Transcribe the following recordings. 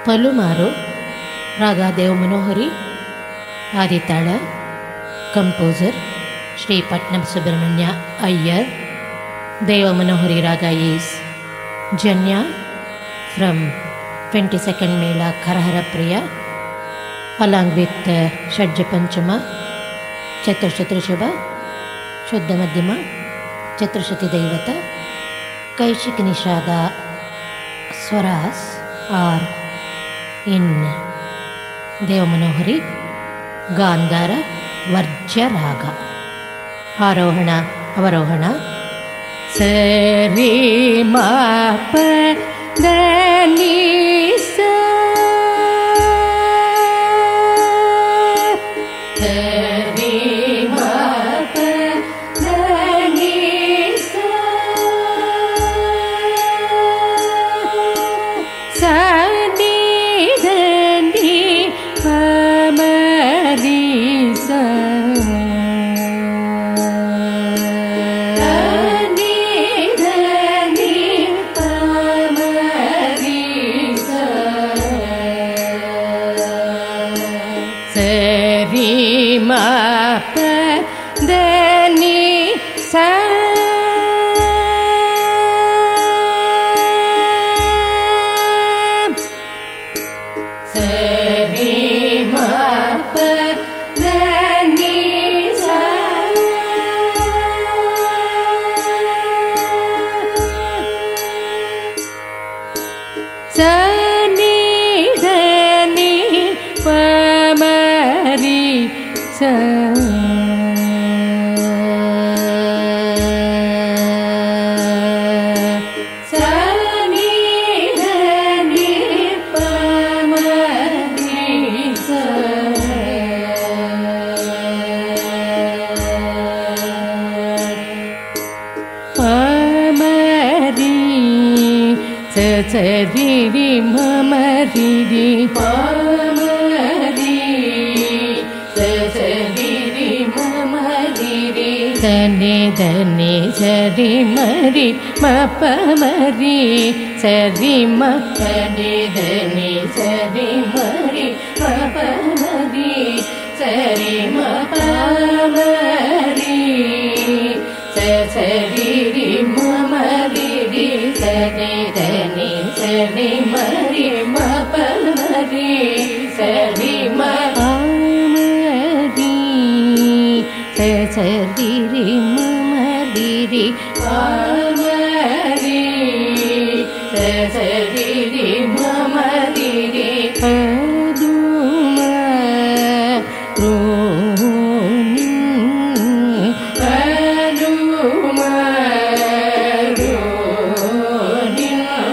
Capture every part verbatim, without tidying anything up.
ಪಲುಮಾರು raga Devamanohari, Adi tala, composer Shri Patnam Subrahmanya Iyer. Devamanohari raga is janya from twenty second mela ಕರಹರ Priya, along with ಷಡ್ಜ ಪಂಚಮ, ಚತುರ್ಶತಿ ಶುಭ, ಶುದ್ಧ ಮಧ್ಯಮ, ಚತುರ್ಶತಿ ದೈವತ, ಕೈಶಿಕ್ ನಿಷಾದ ಸ್ವರಾಸ್ ಆರ್ ಇನ್ ದೇವಮನೋಹರಿ. ಗಾಂಧಾರ ವರ್ಜ್ಯ ರಾಗ. ಆರೋಹಣ ಅವರೋಹಣ. ಸರಿ ಮ ಪ ದ ನಿ ಸ, ಸರಿ ಮ ಪ ದ ನಿ ಸ, ಸ ನಿ ದ ನಿ ಪ ಮ ರಿ ಸ, ಸರಿ ಮ ಪ ದ ನಿ ಸ, ಸರಿ ಮ ಪ ದ ನಿ ಸ, ಸ ನಿ ದ ನಿ ಪ ಮ ರಿ ಸ, ಸ ನಿ ದ ನಿ ಪ ಮ ರಿ ಸ, ಪ ಮ ರಿ ಸ, ಸ ರಿ ರಿ ಮ ಮ ರಿ ರಿ, ಪ ಮ ರಿ ಸ, ಸ ರಿ ರಿ ಮ ಮ ರಿ ರಿ, ಸ ನಿ ದ ನಿ ಸ ರಿ ಮ ರಿ ಮ ಪ ಮ ರಿ, ಸ ರಿ ಮ, ಸ ನಿ ದ ನಿ ಸ ರಿ ಮ ರಿ ಮ ಪ ಮ ರಿ, ಸ ರಿ ಮ ಪ ಮ ರಿ, ಸ ಸ ರಿ ರಿ ಮ ಮ ರಿ ರಿ, ಸ ನಿ ದ ನಿ ಸ ರಿ ಮ ರಿ ಮ ಪ ಮ ರಿ, ಸ ರಿ ಮ ಪ ಮ ರಿ, ಸ ಸ ರಿ ರಿ ಮ ಮ ರಿ ರಿ, ಪ ಮ ರಿ, ಸ ಸ ರಿ ರಿ ಮ ಮ ರಿ ರಿ, ಪ ದು ಮ ರು ನಿ, ಪ ದು ಮ ರು ನಿ,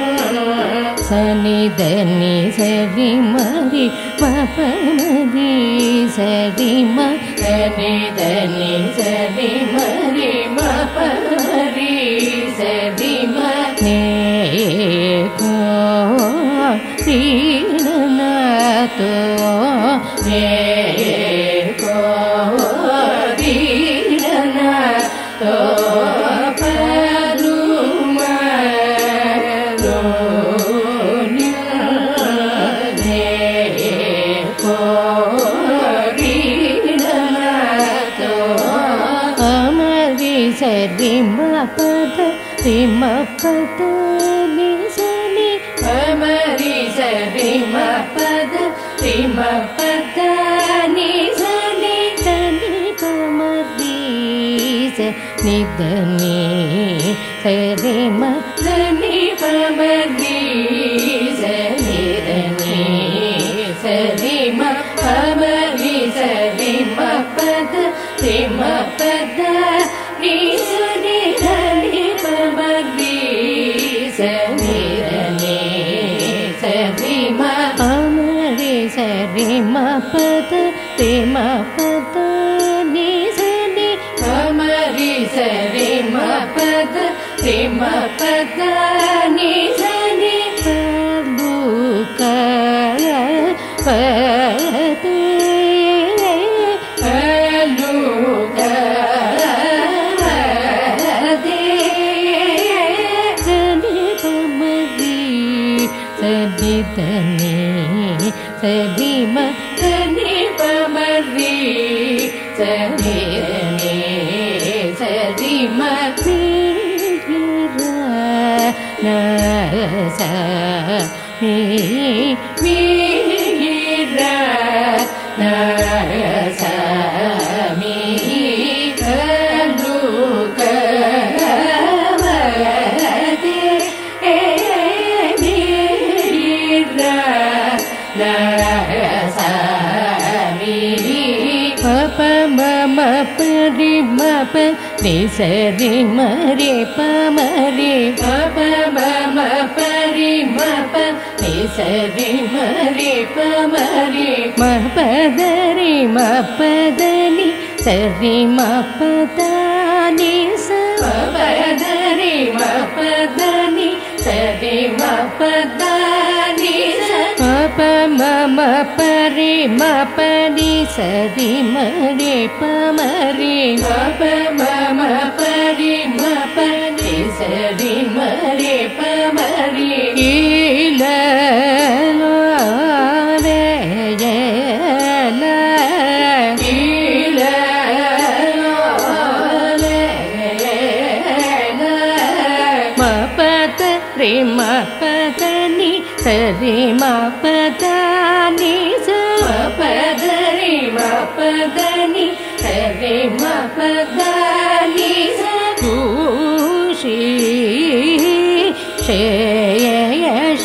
ಸ ನಿ ದ ನಿ ಸ ರಿ ಮ ರಿ ಮ ಪ ಮ ರಿ, ಸ ರಿ ಮ, ಸ ನಿ ದ ನಿ ಸ ರಿ ಮ ರಿ ಮ ಪ ಮ ರಿ, ಸ ರಿ ಮ, ನೇ ಕೋ ರಿ ನ ನ ತೋ, ನೇ ಕೋ ರಿ ನ ನ ತೋ, ಪ ದು ಮ ರು ನಿ, ನೇ ಕೋ ರಿ ನ ನ ತೋ, ಪ ಮ ರಿ ಸ ರಿ ಮ ಪ ದ ರಿ ಮ ಪ ದ ನಿ ಸ ನಿ, ಪ ಮ ರಿ ಸ ರಿ ಮ ಪ ದ ರಿ ಮ ಪ ದ ನಿ ಸ ನಿ ದ ನಿ ಪ ಮ ರಿ, ಸ ನಿ ದ ನಿ ಸ ರಿ ಮ ದ ನಿ ಪ ಮ ರಿ, ಸ ನಿ ದ ನಿ ಸ ರಿ ಮ ಪ ಮ ರಿ, ಸ ರಿ ಮ ಪ ದ ರಿ ಮ ಪ ದ ನಿ ಸ ನಿ ದ ನಿ ಪ ಮ ರಿ, ಸ ನಿ ದ ನಿ ಸ ರಿ ಮ ಪ ಮ ರಿ, ಸ ರಿ ಮ ಪ ದ ರಿ ಮ ಪ ದ ನಿ ಸ ನಿ, ಪ ಮ ರಿ ಸ ರಿ ಮ ಪ ದ ರಿ ಮ ಪ ದ ನಿ ಸ ನಿ, ಪ ದು ಕ ಪ ದ, ಪ ದು ಕ ದ, ಸ ನಿ ಪ ಮ ರಿ சரி தனி சரி மனி பமரி சரி சரி மரி நச வீர நச மீ அலுக ம பரி ம பரி சரி மரி பமரி ம ம பரி ம பரி சரி மரி பமரி ம பதரி ம பதனி சரி ம பதனி ச பதரி ம பதனி சரி ம பதனி ம ம ம பரி ம பரி சரி மரி பமரி ம ம ம பரி ம பரி சரி மரி பமரி ஈல வே ல ஈல ம பதரி ம பதனி சரி ம பதனி ச பதரி ம பதனி சரி ம பதனி ச துஷி சேயஷ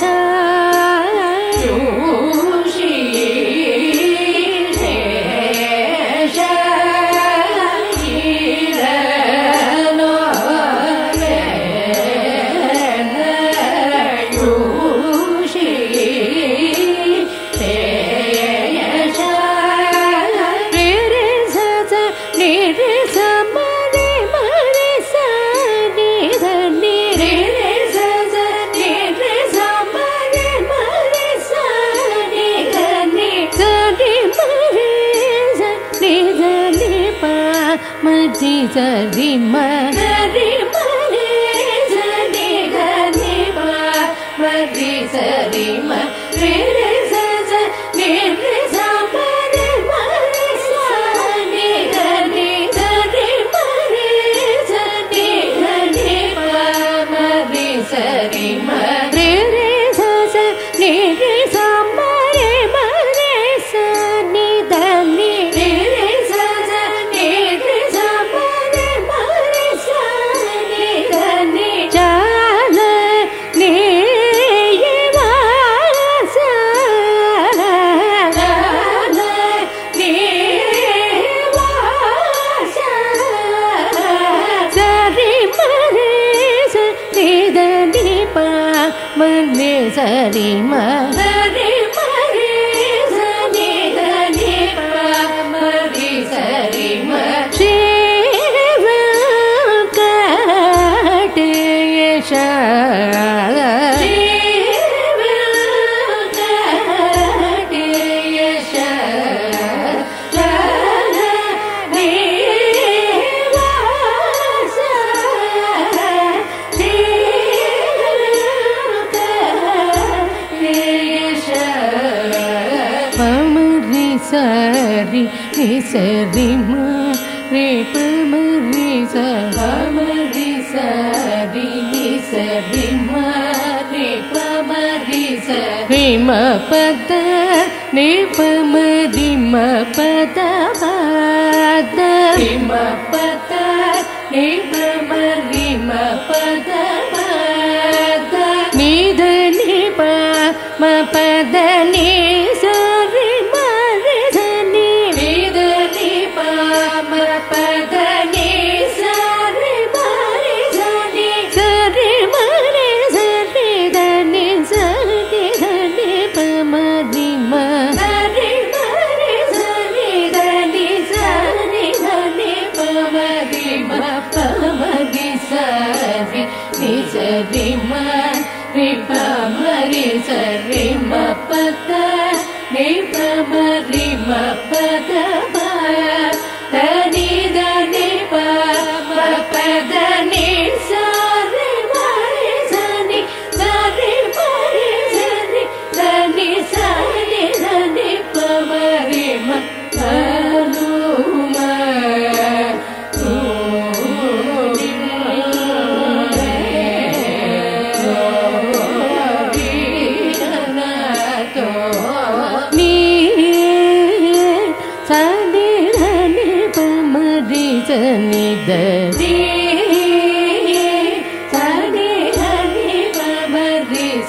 துஷி சேயஷ ஈரலோ மதி சரி மரி மரி சரி கரி மதி சரி மரி சரி நிரி சமரி மரி சரி கரி சரி மரி சரி கரி மரி சரி மரி சரி நிரி சமரி மரி சரி தனி மரி சரி மரி மரி சரி தனி மரி சரி மரி வெங்கடேஷ வெங்கடேஷ சரி நீ சரி மரி பமரி சரி சரி நீ சரி மரி பமரி சரி ம பத நீ பமரி ம பத பத ம பத நீ பமரி ம பத பத நீ தனி ப ம பத நீ சரி மரி தனி நீ தனி ப ம பத நீ சரி மரி தனி சரி மரி சரி தனி சரி தனி ப மரி ம சரி மரி சரி தனி சரி தனி ப மரி ம ப மரி சரி நீ சரி மரி ப மரி சரி ம பத நீ ப மரி ம பத ப தனி தனி ப ம பத நீ சரி மரி சரி சரி மரி சரி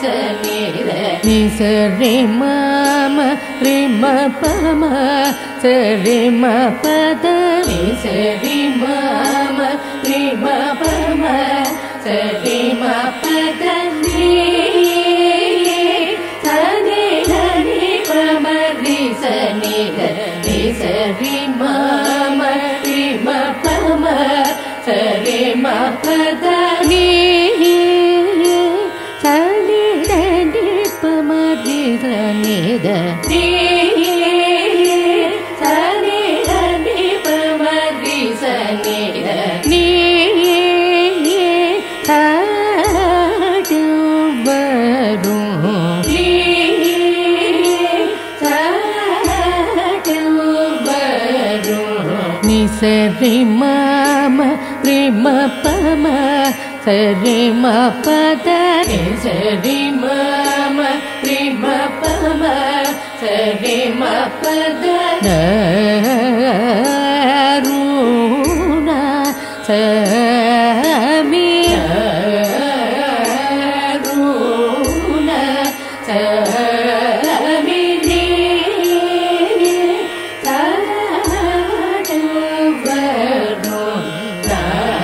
ni sa re ma ma re ma pa ma sa re ma pa da ni sa re ma ma re ma pa ma sa re ma pa da ni sa ni da ni pa ma re sa ni da ni sa re ma ma re ma pa ma sa re ma pa da ni sa ni da ni pa ma re sa ni da ni sa ni da ni pa ma re sa ni da ni sa du varum ni sa du varum ni sa re ma ma re ma pa ma sa re ma pa da ni sa re ma ma re ma pa ma sa re ma pa da na ru na sa mi ru na sa mi ni sa du varum na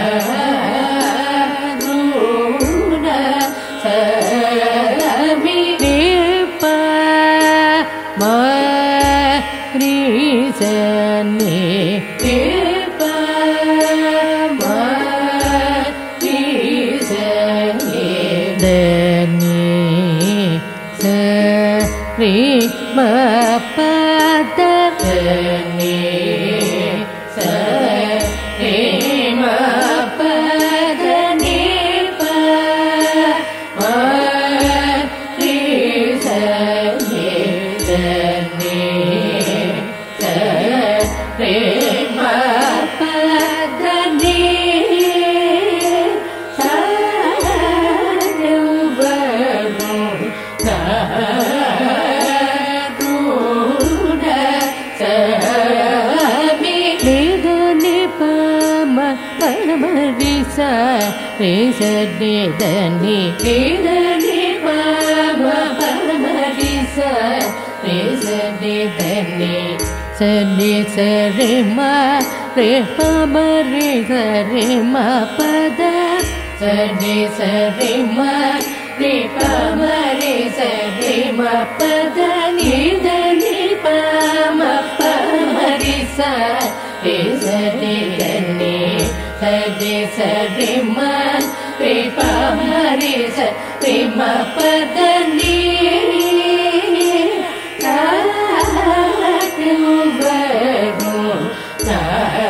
ru na sa mi ni pa ma ri sa ni ni pa ma ri sa ni da ni sa re ma pa da ni sa re ma pa da ni pa ma ri sa ni da ni sa re ma pa da ni sa du varum na ru na sa mi ni da ni pa ma pa ma ri sa re sa ni da ni ni da ni pa ma pa ma ri sa re sa ni da ni sa ni sa re ma re pa ma re sa re ma pa da sa ni sa re ma re pa ma re sa re ma pa da ni da ni pa ma pa ma re sa re sa ni da ni sa ni sa re ma re pa ma re sa re ma pa da ni sa du varum na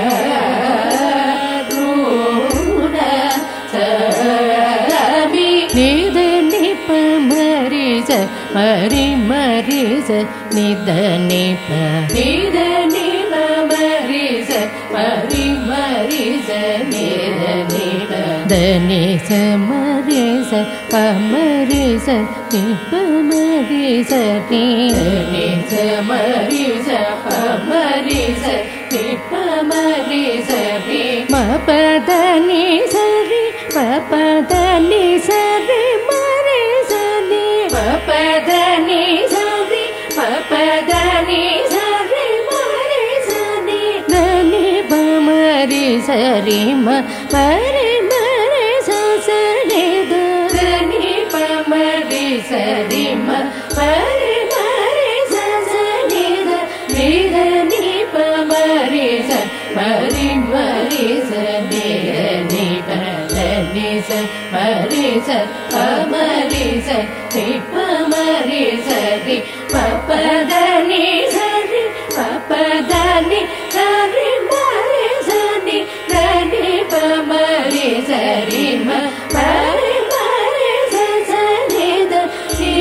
ru na sa mi ni da ni pa ma re sa ma re ma re sa ni da ni pa ni da ni pa ma re sa ma re ma re sa ni da ni pa da ni sa ma re sa pa ma re sa ni pa ma re sa ni da ni sa ma re sa pa ma re sa ni pa ma re sa ni ma pa da ni sa re ma pa da ni sa re ma re sa ni ma pa da ni sa re ma pa da ni sa re ma re sa ni da ni pa ma re sa re ma pa re ma re sa sa ni da da ni pa ma re sa re ma pa re ma re sa sa ni da ni da ni pa ma re sa ma re ma re sa ni da ni pa da ni sa ma re sa pa ma re sa ni pa ma re sa ni pa pa da ni sa re pa pa da ni sa re ma re sa ni da ni pa ma re sa re ma pa re ma re sa sa ni da ni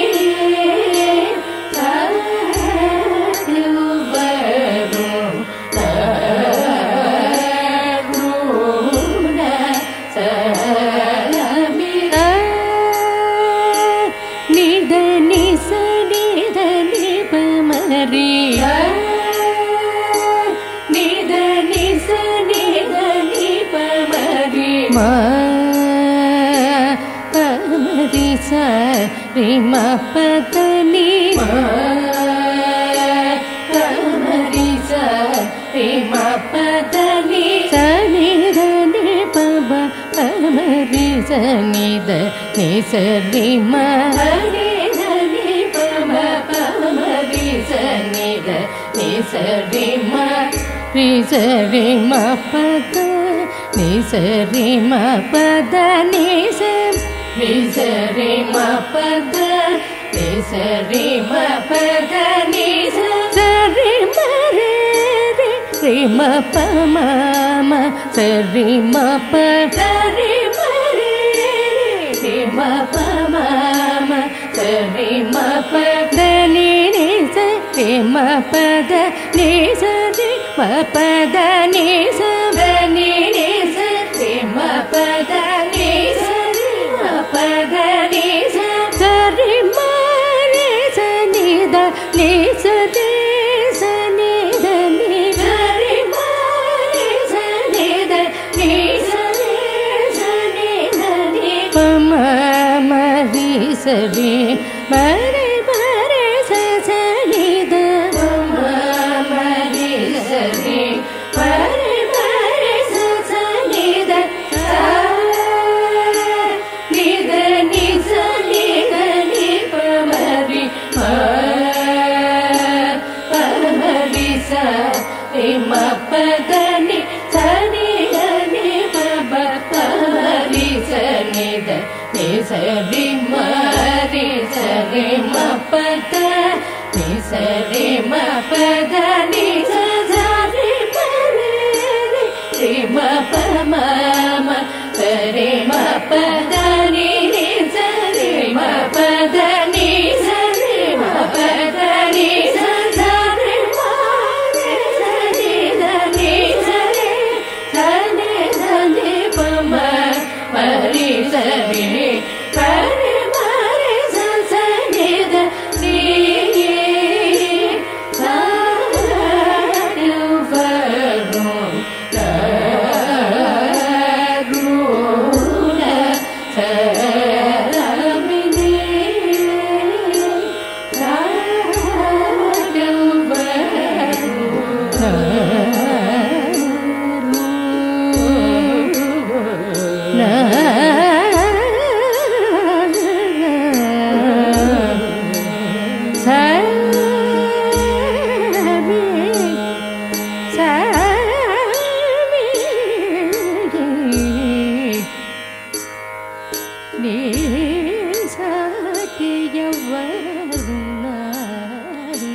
sa du varum na ru na sa mi ri sa ri ma pa da ni ma ri sa ri ma pa da ni sa ni da ni pa ba pa ma ri sa ni da ni sa ri ma ni da ni pa ma pa ma ri sa ni da ni sa ri ma ri sa ri ma pa da ni sa ri ma pa da ni sa ri sa ri ma pa da ni sa ri ma pa da ni sa sa ri ma re re ri ma pa ma ma sa ri ma pa da ri ma re re ri ma pa ma ma sa ri ma pa da ni ni sa ri ma pa da ni sa ri ma pa da ni sa da ni ni sa ri ma pa da ni sa ri ma pa da ni sa sa ri ma re sa ni da ni sa re sa ni da ni sa ri ma re sa ni da ni sa re sa ni da ni pa ma ma ri sa ri ma re ma re sa sa ni da pa ma ma ri sa ri ma re ma re sa sa ni da sa ni da ni sa ni da ni pa ma ri ma pa ma ri sa ri ma pa da ni sa ni da ni pa ba pa ma ri sa ni da ni sa ri ma ri sa ri ma pa da ni sa ri ma pa da ni sa sa ri ma re re ri ma pa ma ma sa ri ma pa da ni ni sa ri ma pa da ni sa ri ma pa da ni sa sa ri ma re sa ni da ni sa re sa ni da ni pa ma ma ri sa ri pa re ma re sa sa ni da ni sa du va ru la ru la sa la mi ni sa du va ru la ru la sa mi sa mi ni sa ki ya va ru na ru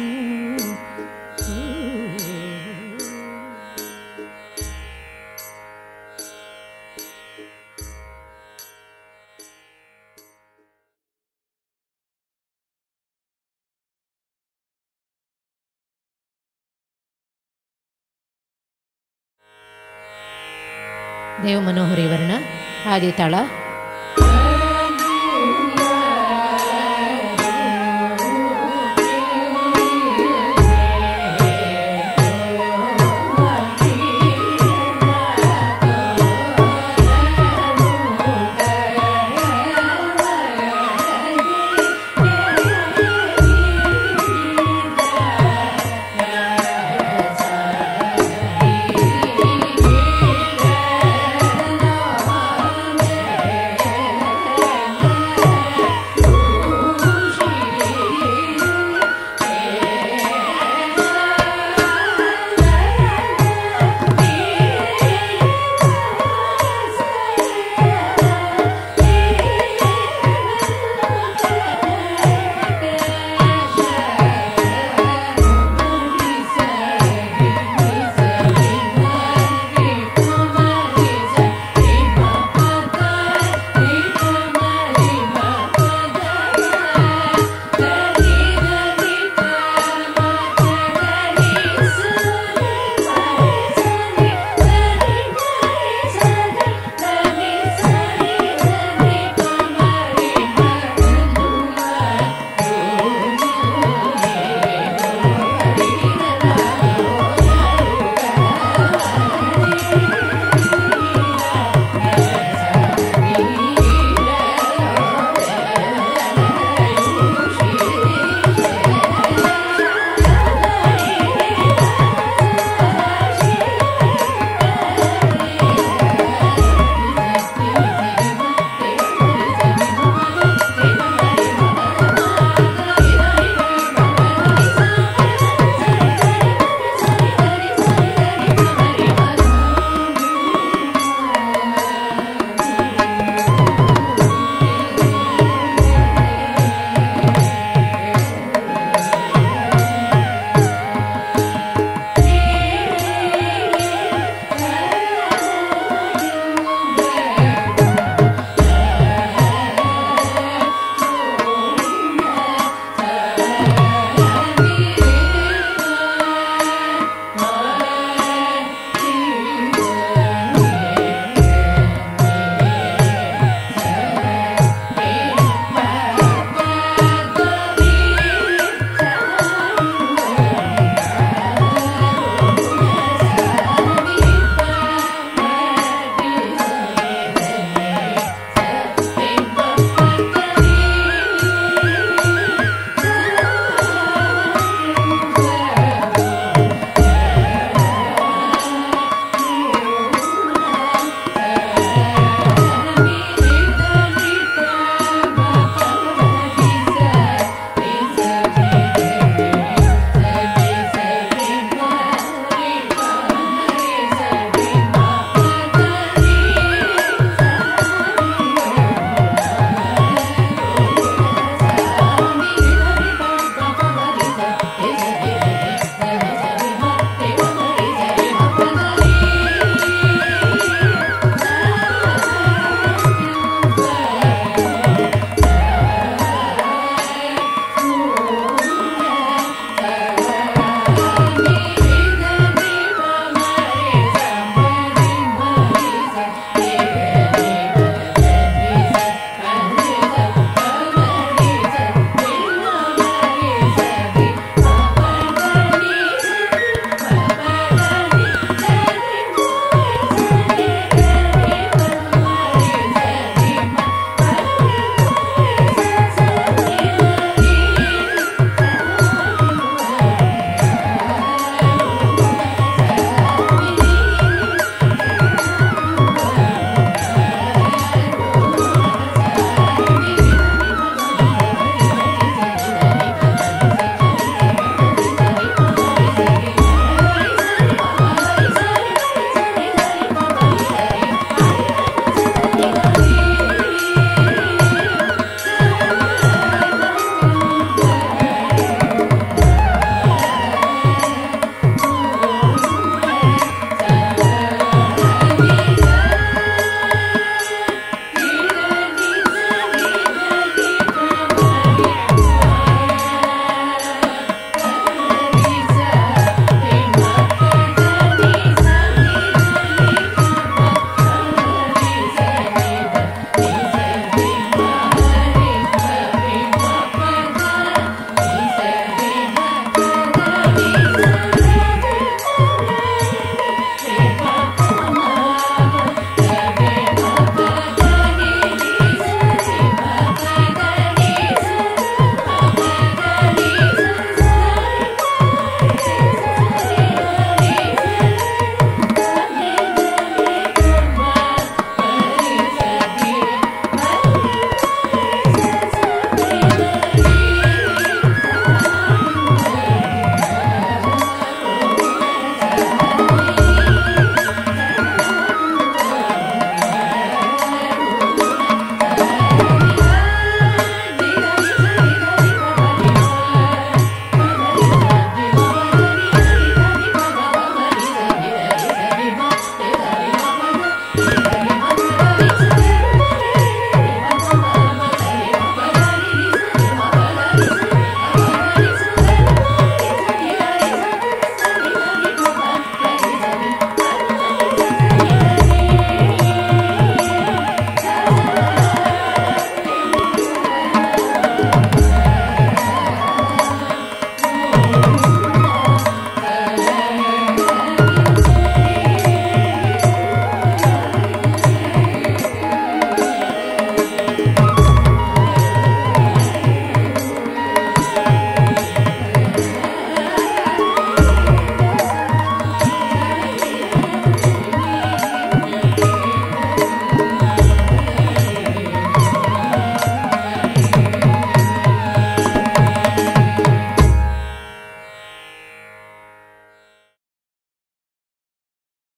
देव मनोहरी वर्ण आदि ताळ